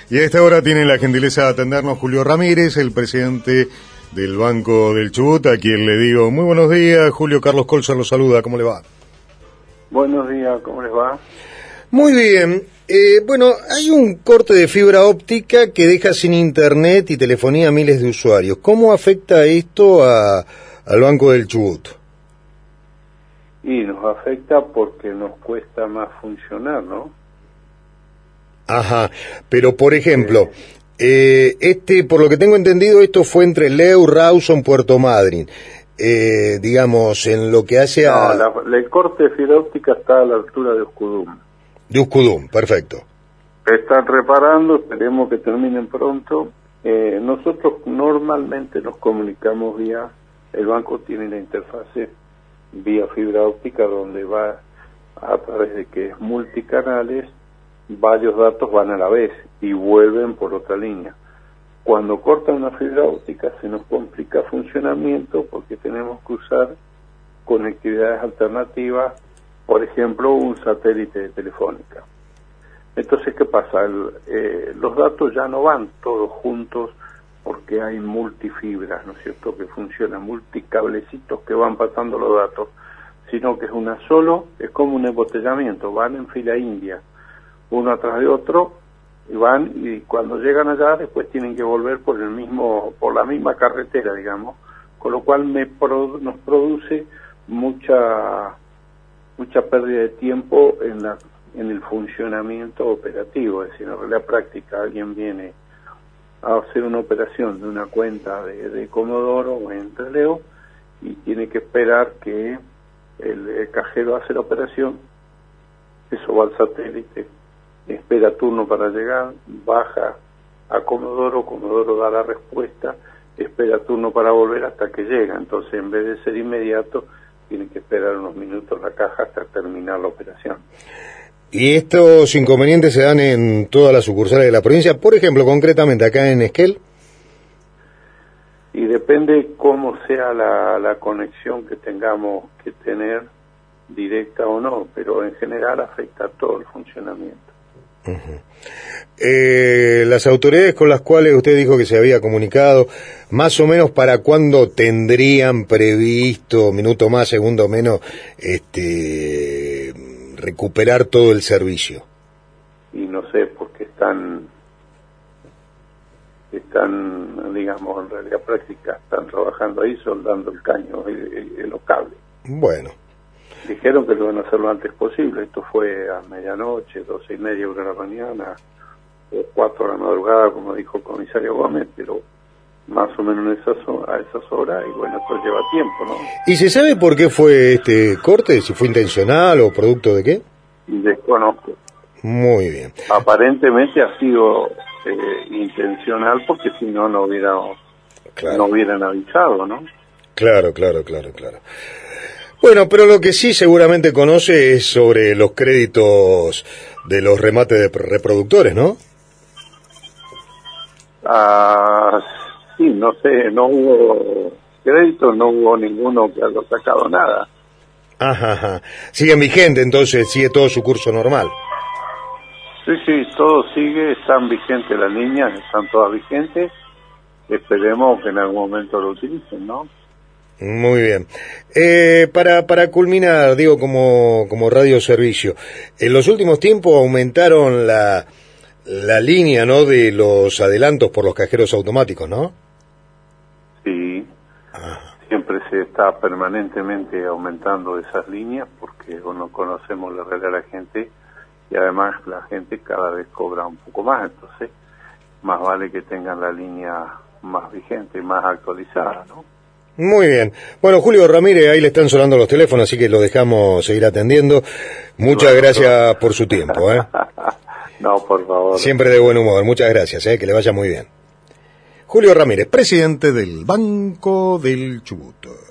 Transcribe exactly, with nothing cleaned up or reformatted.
Y a esta hora tiene la gentileza de atendernos Julio Ramírez, el presidente del Banco del Chubut, a quien le digo muy buenos días. Julio, Carlos Colza lo saluda, ¿cómo le va? Buenos días, ¿cómo les va? Muy bien. Eh, bueno, hay un corte de fibra óptica que deja sin internet y telefonía a miles de usuarios. ¿Cómo afecta esto a, al Banco del Chubut? Y nos afecta porque nos cuesta más funcionar, ¿no? Ajá, pero por ejemplo, eh, este, por lo que tengo entendido, esto fue entre Leu, Rawson, Puerto Madryn. Eh, digamos, en lo que hace a... No, la, la, el corte de fibra óptica está a la altura de Uskudum. De Uskudum, perfecto. Están reparando, esperemos que terminen pronto. Eh, nosotros normalmente nos comunicamos vía, el banco tiene la interfase vía fibra óptica donde va a través de que es multicanales, varios datos van a la vez y vuelven por otra línea. Cuando cortan una fibra óptica se nos complica funcionamiento porque tenemos que usar conectividades alternativas, por ejemplo un satélite de telefónica. Entonces, ¿qué pasa? El, eh, los datos ya no van todos juntos porque hay multifibras, ¿no es cierto?, que funcionan, multicablecitos que van pasando los datos, sino que es una solo, es como un embotellamiento, van en fila india, uno atrás de otro, y van, y cuando llegan allá después tienen que volver por el mismo, por la misma carretera, digamos, con lo cual me pro, nos produce mucha mucha pérdida de tiempo en la en el funcionamiento operativo. Es decir, en realidad práctica, alguien viene a hacer una operación de una cuenta de, de Comodoro o en Leu y tiene que esperar que el, el cajero hace la operación, eso va al satélite, espera turno para llegar, baja a Comodoro, Comodoro da la respuesta, espera turno para volver hasta que llega. Entonces, en vez de ser inmediato, tiene que esperar unos minutos la caja hasta terminar la operación. ¿Y estos inconvenientes se dan en todas las sucursales de la provincia? Por ejemplo, concretamente acá en Esquel. Y depende cómo sea la, la conexión que tengamos que tener, directa o no, pero en general afecta a todo el funcionamiento. Uh-huh. Eh, las autoridades con las cuales usted dijo que se había comunicado, más o menos para cuándo tendrían previsto, minuto más, segundo menos, este, recuperar todo el servicio. Y no sé, porque están, están, digamos, en realidad práctica, están trabajando ahí soldando el caño, el, el, los cables. Bueno. Dijeron que lo van a hacer lo antes posible. Esto fue a medianoche, doce y media, una de la mañana, o cuatro de la madrugada, como dijo el comisario Gómez, pero más o menos en esas, a esas horas, y bueno, esto lleva tiempo, ¿no? ¿Y se sabe por qué fue este corte? ¿Si fue intencional o producto de qué? Desconozco. Muy bien. Aparentemente ha sido eh, intencional, porque si no, no hubiéramos, claro. no hubieran avisado, ¿no? Claro, claro, claro, claro. Bueno, pero lo que sí seguramente conoce es sobre los créditos de los remates de reproductores, ¿no? Ah, sí, no sé, no hubo créditos, no hubo ninguno que haya sacado nada. Ajá, ajá. Siguen vigentes, entonces sigue todo su curso normal. Sí, sí, todo sigue, están vigentes las líneas, están todas vigentes. Esperemos que en algún momento lo utilicen, ¿no? Muy bien. Eh, para para culminar, digo, como como radioservicio, en los últimos tiempos aumentaron la la línea, ¿no?, de los adelantos por los cajeros automáticos, ¿no? Sí. Ah. Siempre se está permanentemente aumentando esas líneas porque no conocemos la realidad de la gente y además la gente cada vez cobra un poco más, entonces más vale que tengan la línea más vigente, más actualizada, ¿no? Muy bien. Bueno, Julio Ramírez, ahí le están sonando los teléfonos, así que lo dejamos seguir atendiendo. Muchas bueno, gracias por su tiempo, ¿eh? No, por favor. Siempre de buen humor. Muchas gracias, ¿eh? Que le vaya muy bien. Julio Ramírez, presidente del Banco del Chubut.